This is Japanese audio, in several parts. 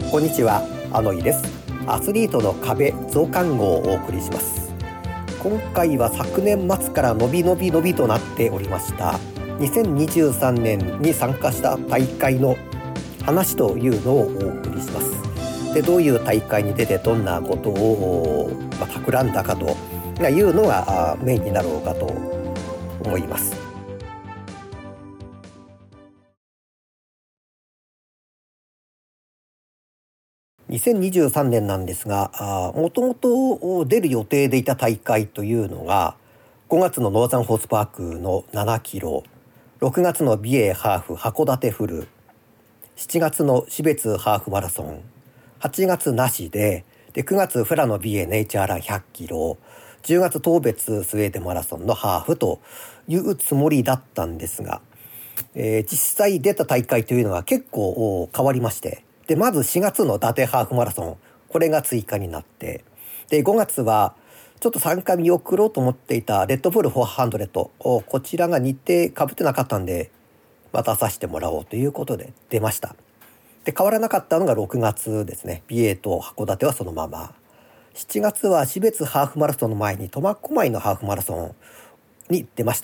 こんにちは、あのいです。アスリートの壁増刊号をお送りします。今回は昨年末から伸びとなっておりました2023年に参加した大会の話というのをお送りします。で、どういう大会に出てどんなことを、企んだかというのがメインになろうかと思います。2023年なんですが、もともと出る予定でいた大会というのが5月のノーザンホースパークの7キロ、6月の美瑛ハーフ函館フル、7月の標別ハーフマラソン、8月なしで、9月富良野美瑛ネイチャーラン100キロ、10月当別スウェーデンマラソンのハーフというつもりだったんですが、実際出た大会というのは結構変わりまして、でまず4月の伊達ハーフマラソン、これが追加になって、で5月はちょっと参加見送ろうと思っていたレッドブル400、こちらが日程かぶってなかったんでまたさせてもらおうということで出ました。で変わらなかったのが6月ですね。美瑛と函館はそのまま。7月は標別ハーフマラソンの前に苫小牧のハーフマラソンに出ました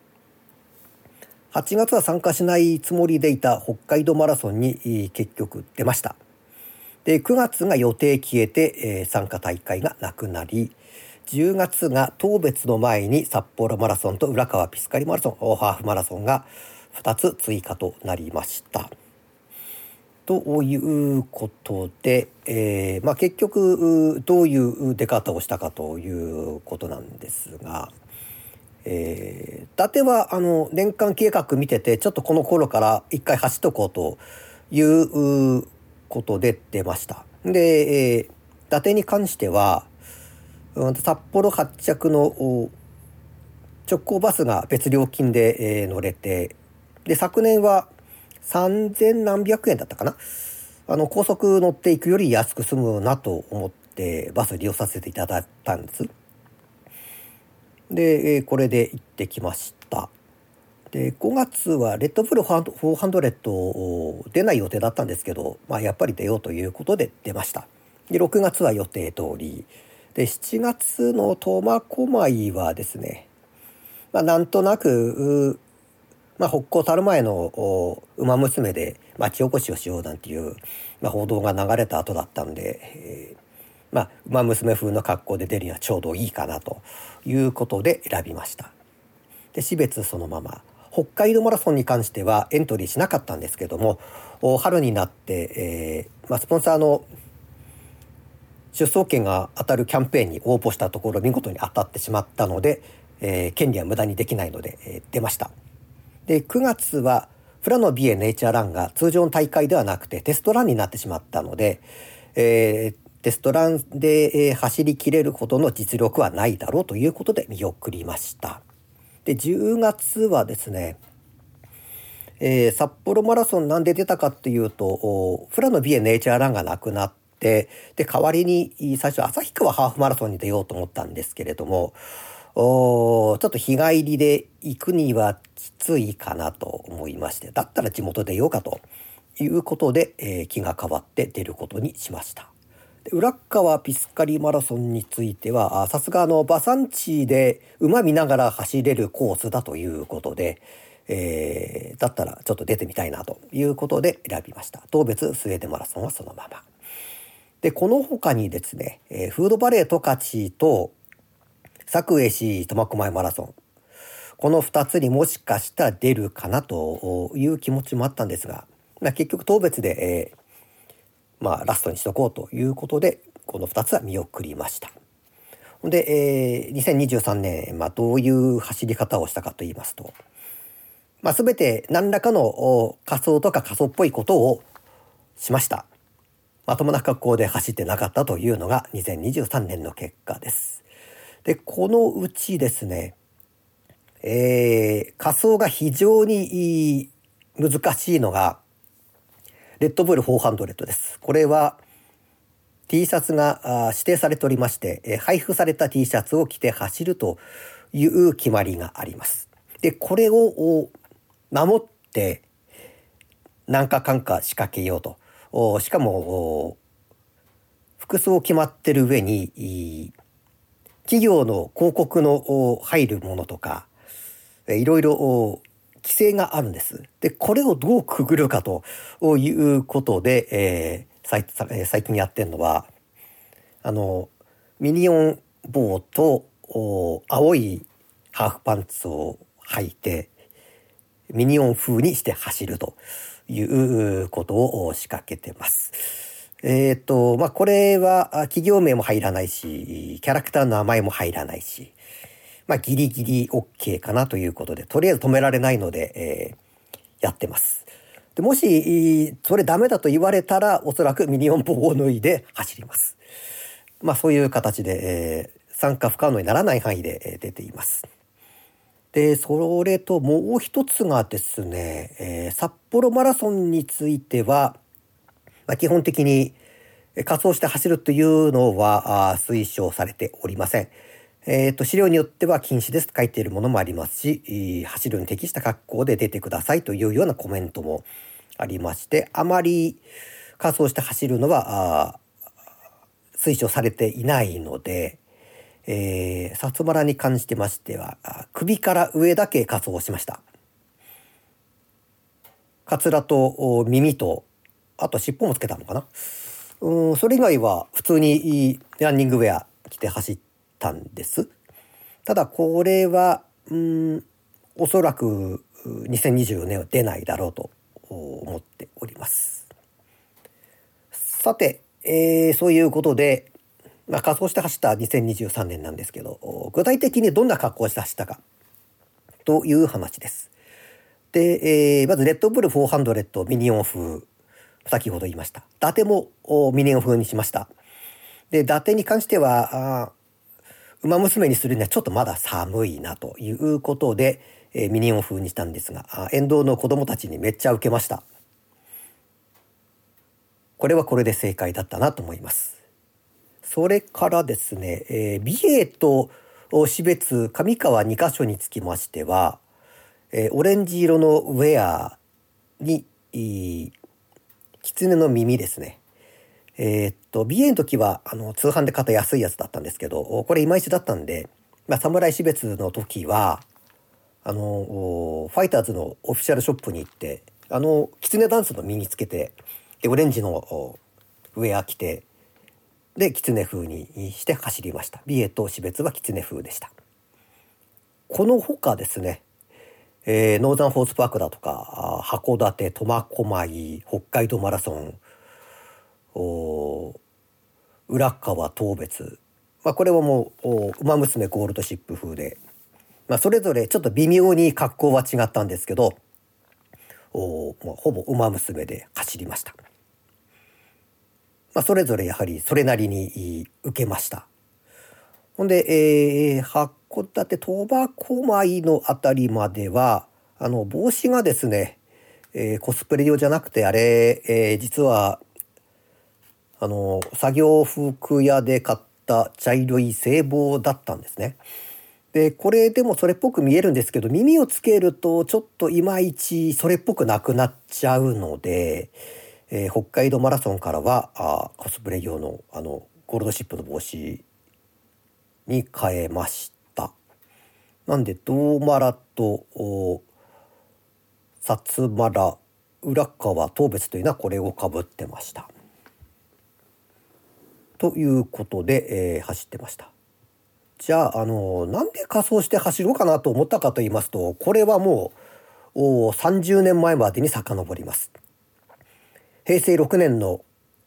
。8月は参加しないつもりでいた北海道マラソンに結局出ました。で9月が予定消えて、参加大会がなくなり、10月が当別の前に札幌マラソンと浦川ピスカリマラソンハーフマラソンが2つ追加となりました。ということで、結局どういう出方をしたかということなんですが、伊達は年間計画見てて、ちょっとこの頃から一回走っとこうということで出ました。で、伊達に関しては札幌発着の直行バスが別料金で乗れて、で昨年は3000何百円だったかな、高速乗っていくより安く済むなと思ってバス利用させていただいたんです。でこれで行ってきました。で5月はレッドブル400出ない予定だったんですけど、やっぱり出ようということで出ました。で6月は予定通りで、7月の苫小牧はですね、なんとなく北高たる前の馬娘で町おこしをしようなんていう、報道が流れた後だったんで、馬娘風の格好で出るにはちょうどいいかなということで選びました。で標別そのまま。北海道マラソンに関してはエントリーしなかったんですけども、春になって、スポンサーの出走権が当たるキャンペーンに応募したところ見事に当たってしまったので、権利は無駄にできないので、出ました。で9月は富良野美瑛ネイチャーランが通常の大会ではなくてテストランになってしまったので、テストランで、走りきれるほどの実力はないだろうということで見送りました。で10月はですね、札幌マラソンなんで出たかっていうと、富良野美瑛ネイチャーランがなくなって、で代わりに最初旭川ハーフマラソンに出ようと思ったんですけれども、ちょっと日帰りで行くにはきついかなと思いまして、だったら地元で出ようかということで、気が変わって出ることにしました。で浦川ピスカリマラソンについてはさすが馬産地で馬見ながら走れるコースだということで、だったらちょっと出てみたいなということで選びました。当別スウェーデンマラソンはそのままで、この他にですね、フードバレー十勝と作栄市苫小牧マラソン、この2つにもしかしたら出るかなという気持ちもあったんですが、結局当別で、ラストにしとこうということでこの2つは見送りました。で、2023年、どういう走り方をしたかと言いますと、全て何らかの仮装とか仮装っぽいことをしました。まともな格好で走ってなかったというのが2023年の結果です。でこのうちですね、仮装が非常に難しいのがレッドブル400です。これは T シャツが指定されておりまして、配布された T シャツを着て走るという決まりがあります。でこれを守って何かかんか仕掛けようとしかも服装決まってる上に企業の広告の入るものとかいろいろ規制があるんです。で、これをどうくぐるかということで、最近やってるのは、ミニオン帽と青いハーフパンツを履いて、ミニオン風にして走るということを仕掛けてます。これは企業名も入らないし、キャラクターの名前も入らないし、ギリギリ OK かなということで、とりあえず止められないので、やってます。でもし、それダメだと言われたら、おそらくミニオン帽を脱いで走ります。そういう形で、参加不可能にならない範囲で、出ています。で、それともう一つがですね、札幌マラソンについては、基本的に仮装して走るというのは推奨されておりません。資料によっては禁止ですと書いているものもありますし、走るに適した格好で出てくださいというようなコメントもありまして、あまり仮装して走るのは推奨されていないので、サツマラに関してましては首から上だけ仮装しました。カツラと耳とあと尻尾もつけたのかな。それ以外は普通にランニングウェア着て走ったんです。ただこれはおそらく2024年は出ないだろうと思っております。さて、そういうことで、仮装して走った2023年なんですけど、具体的にどんな格好をして走ったかという話です。で、まずレッドブル400ミニオン風、先ほど言いました。伊達もミニオン風にしました。で、伊達に関しては馬娘にするにはちょっとまだ寒いなということで、ミニオン風にしたんですが、沿道の子供たちにめっちゃ受けました。これはこれで正解だったなと思います。それからですね、美瑛と標別上川2カ所につきましては、オレンジ色のウェアに狐の耳ですね。美瑛の時は通販で買った安いやつだったんですけど、これいまいちだったんで、侍標別の時はファイターズのオフィシャルショップに行って狐ダンスの身につけて、でオレンジのウェア着て、で狐風にして走りました。美瑛と標別は狐風でした。この他ですね、ノーザンホースパークだとか函館、苫小牧、北海道マラソン、浦川当別、これはもう馬娘ゴールドシップ風で、それぞれちょっと微妙に格好は違ったんですけど、ほぼ馬娘で走りました。それぞれやはりそれなりに受けました。ほんで、函館苫小牧のあたりまでは帽子がですね、コスプレ用じゃなくてあれ、実は作業服屋で買った茶色い製帽だったんですね。でこれでもそれっぽく見えるんですけど、耳をつけるとちょっといまいちそれっぽくなくなっちゃうので、北海道マラソンからはコスプレ用のゴールドシップの帽子に変えました。なんで銅マラと薩マラ、浦川当別というのはこれをかぶってましたということで、走ってました。じゃあ、なんで仮装して走ろうかなと思ったかと言いますと、これはもう30年前までに遡ります。平成6年の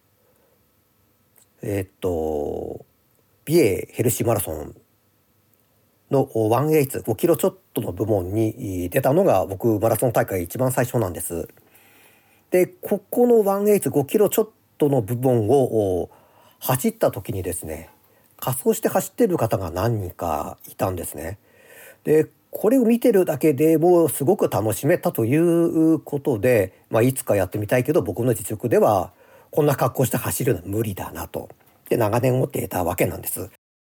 美瑛ヘルシーマラソンの1H 5キロちょっとの部門に出たのが僕マラソン大会一番最初なんです。でここの 1H 5キロちょっとの部門を走った時にですね、仮装して走ってる方が何人かいたんですね。でこれを見てるだけでもうすごく楽しめたということで、いつかやってみたいけど僕の実力ではこんな格好して走るのは無理だなとで長年思っていたわけなんです。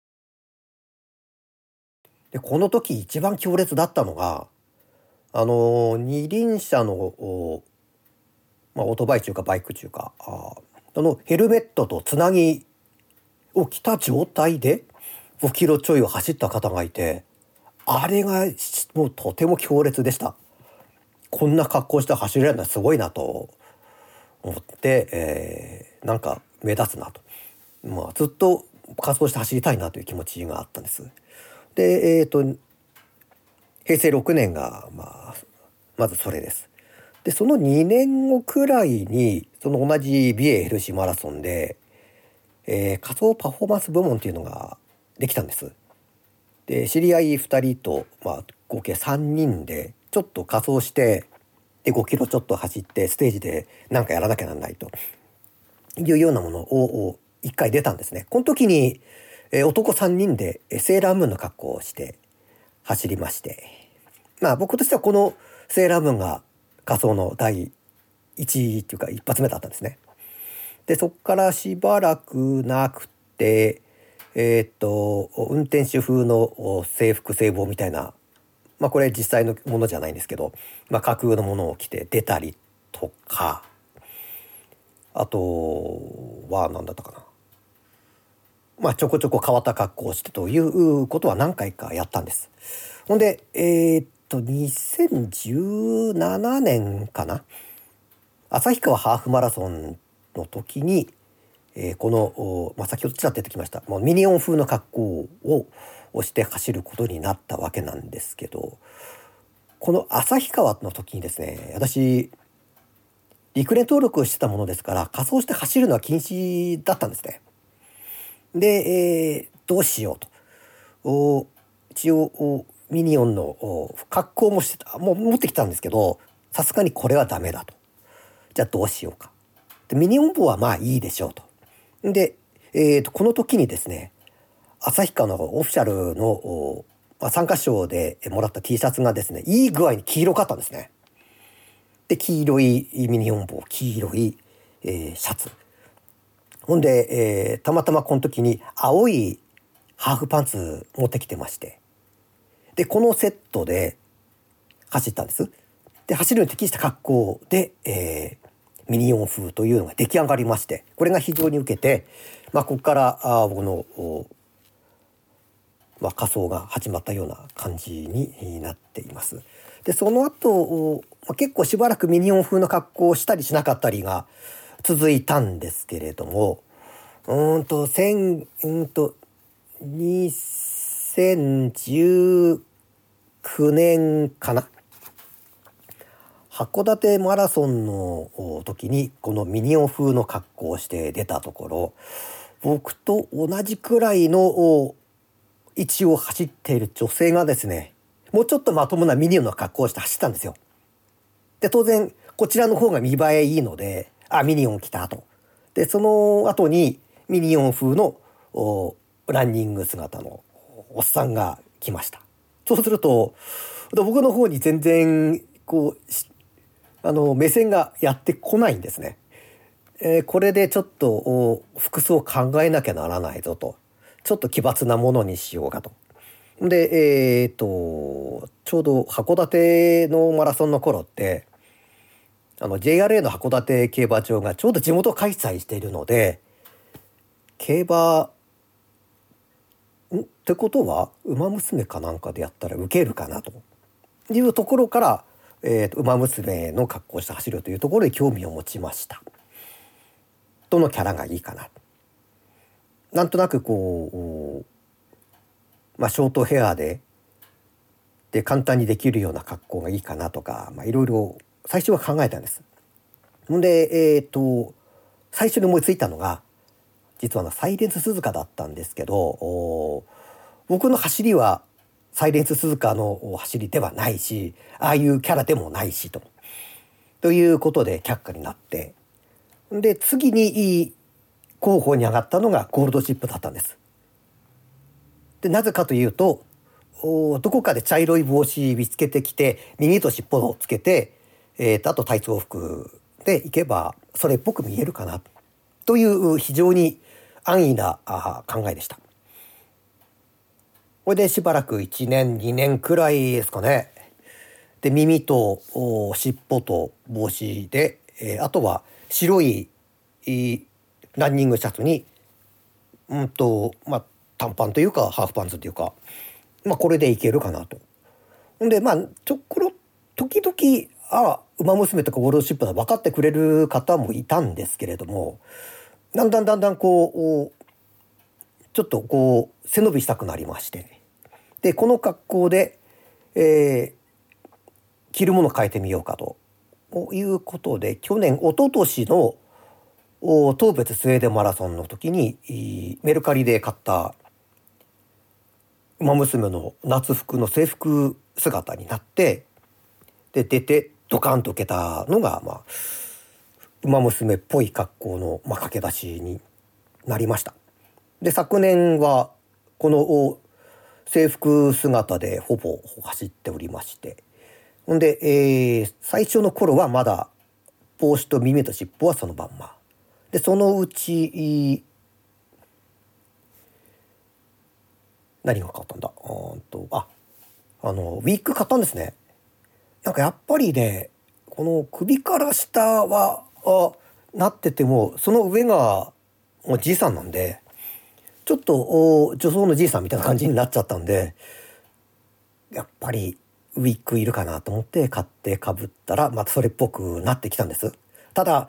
でこの時一番強烈だったのが二輪車のオートバイ中かバイク中か、ヘルメットとつなぎを着た状態で5キロちょいを走った方がいて、あれがもうとても強烈でした。こんな格好して走れるのはすごいなと思って、なんか目立つなと、ずっと仮装して走りたいなという気持ちがあったんです。で、平成6年が、まずそれです。でその2年後くらいにその同じ美瑛ヘルシーマラソンで、仮装パフォーマンス部門っていうのができたんです。で知り合い2人と、合計3人でちょっと仮装してで5キロちょっと走ってステージで何かやらなきゃならないというようなものを1回出たんですね。この時に、男3人でセーラームーンの格好をして走りまして、僕としてはこのセーラームーンが仮装の第1位っていうか一発目だったんですね。でそこからしばらくなくて、運転手風の制服制帽みたいな、これ実際のものじゃないんですけど、架空のものを着て出たりとか、あとは何だったかな、ちょこちょこ変わった格好をしてということは何回かやったんです。ほんで2017年かな、旭川ハーフマラソンの時に、この、先ほどちらっと出てきましたもうミニオン風の格好をして走ることになったわけなんですけど、この旭川の時にですね、私陸連登録をしてたものですから仮装して走るのは禁止だったんですね。で、どうしようと、一応ミニオンの格好もしてた、もう持ってきたんですけど、さすがにこれはダメだと。じゃあどうしようか。でミニオン帽はいいでしょうと。で、この時にですね、旭川のオフィシャルの参加賞でもらった T シャツがですね、いい具合に黄色かったんですね。で黄色いミニ四帽、黄色い、シャツ、ほんで、たまたまこの時に青いハーフパンツ持ってきてまして、でこのセットで走ったんです。で走るのに適した格好で、ミニ四風というのが出来上がりまして、これが非常に受けて、ここから僕の仮装が始まったような感じになっています。でその後、結構しばらくミニオン風の格好をしたりしなかったりが続いたんですけれども、2019年かな、函館マラソンの時にこのミニオン風の格好をして出たところ、僕と同じくらいの位置を走っている女性がですね、もうちょっとまともなミニオンの格好をして走ったんですよ。で当然こちらの方が見栄えいいので、ミニオン来たと。でその後にミニオン風のランニング姿のおっさんが来ました。そうすると僕の方に全然目線がやってこないんですね。これでちょっと服装考えなきゃならないぞと、ちょっと奇抜なものにしようかと。でちょうど函館のマラソンの頃ってJRA の函館競馬場がちょうど地元開催しているので、競馬ってことは馬娘かなんかでやったらウケるかなというところから、馬娘の格好をして走るというところに興味を持ちました。どのキャラがいいかな、なんとなくショートヘアで簡単にできるような格好がいいかなとか、いろいろ最初は考えたんです。で最初に思いついたのが実はサイレンス鈴鹿だったんですけど、僕の走りはサイレンス鈴鹿の走りではないし、ああいうキャラでもないしということで却下になって、で次に候補に上がったのがゴールドシップだったんです。でなぜかというと、どこかで茶色い帽子見つけてきて耳と尻尾をつけて、あと体操服で行けばそれっぽく見えるかなという非常に安易な考えでした。これでしばらく1年2年くらいですかね。で耳と尻尾と帽子で、 あとは白いランニングシャツに短パンというかハーフパンツというか、これでいけるかなと。ほんで時々ウマ娘とかゴールドシップは分かってくれる方もいたんですけれども、だんだんこうちょっとこう背伸びしたくなりまして、でこの格好で、着るもの変えてみようかということで、一昨年の当別スウェーデンマラソンの時にメルカリで買ったウマ娘の夏服の制服姿になって、で出てドカンと受けたのが、ウマ娘っぽい格好の、駆け出しになりました。で昨年はこの制服姿でほぼ走っておりまして、ほんで、最初の頃はまだ帽子と耳と尻尾はそのまんまで、そのうち何が変わったんだ、ウィッグ買ったんですね。なんかやっぱりね、この首から下はなってても、その上がもうじいさんなんで、ちょっと女装のじいさんみたいな感じになっちゃったんで、やっぱりウィッグいるかなと思って買ってかぶったら、またそれっぽくなってきたんです。ただ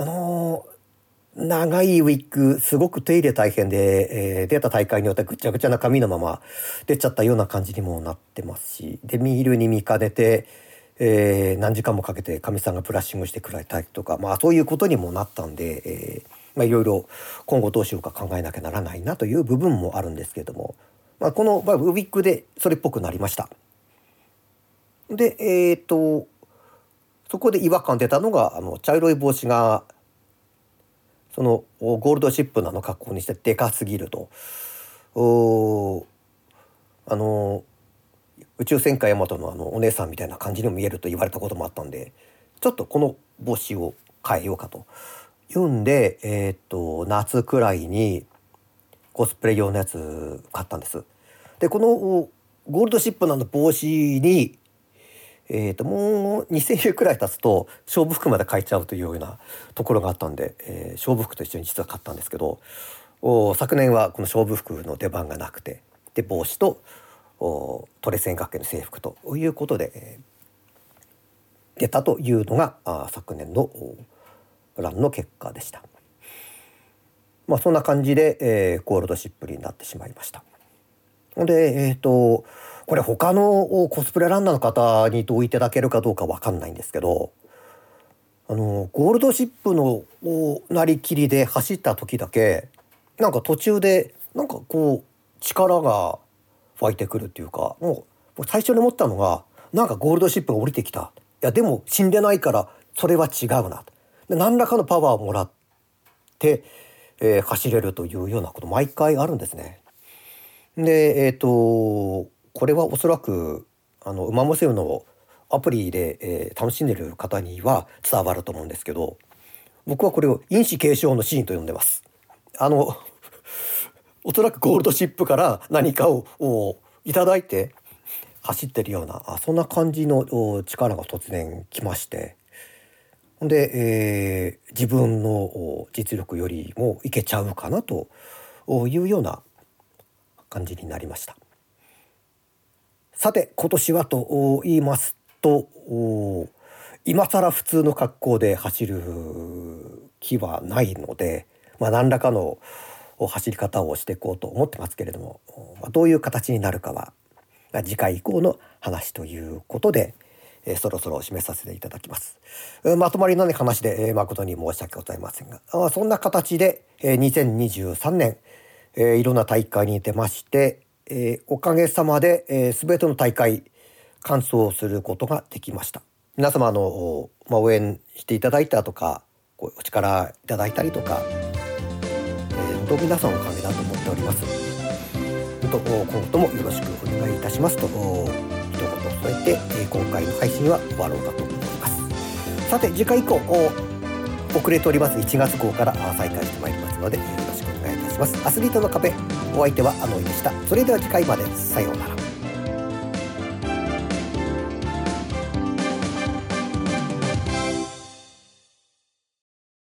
長いウィッグすごく手入れ大変で、出た大会によってぐちゃぐちゃな髪のまま出ちゃったような感じにもなってますし、で見るに見かねて、何時間もかけてかみさんがブラッシングしてくれたりとか、そういうことにもなったんで、いろいろ今後どうしようか考えなきゃならないなという部分もあるんですけれども、この、ウィッグでそれっぽくなりました。でそこで違和感出たのが、茶色い帽子がそのゴールドシップの格好にしてでかすぎると、宇宙戦艦ヤマトのお姉さんみたいな感じにも見えると言われたこともあったんで、ちょっとこの帽子を変えようかというんで、夏くらいにコスプレ用のやつ買ったんです。でこのゴールドシップの帽子にもう2000円くらい経つと勝負服まで買えちゃうというようなところがあったんで、勝負服と一緒に実は買ったんですけど、昨年はこの勝負服の出番がなくて、で帽子とトレセン学園の制服ということで、出たというのが昨年のランの結果でした。そんな感じで、ゴールドシップになってしまいました。でこれ他のコスプレランナーの方に同意いただけるかどうかわかんないんですけど、ゴールドシップのなりきりで走った時だけなんか途中で力が湧いてくるっていうか、もう最初に思ったのが、なんかゴールドシップが降りてきた、いやでも死んでないからそれは違うな、で何らかのパワーをもらって、走れるというようなこと毎回あるんですね。でこれはおそらくウマ娘のアプリで、楽しんでる方には伝わると思うんですけど、僕はこれを因子継承のシーンと呼んでます。おそらくゴールドシップから何かをいただいて走ってるような、そんな感じの力が突然来まして、で、自分の実力よりもいけちゃうかなというような感じになりました。さて今年はと言いますと、今更普通の格好で走る気はないので、何らかの走り方をしていこうと思ってますけれども、どういう形になるかは次回以降の話ということで、そろそろ締めさせていただきます。まとまりのない話で、誠に申し訳ございませんが、そんな形で、2023年、いろんな大会に出まして、おかげさまで、全ての大会完走することができました。皆様応援していただいたとか、お力いただいたりとか、本当皆さんのおかげだと思っております。今後ともよろしくお願いいたしますと一言添えて、今回の配信は終わろうかと思います。さて次回以降遅れております1月号から再開してまいりますので、よろしくお願いいたします。アスリートの壁、お相手はあのいでした。それでは次回まで、さようなら。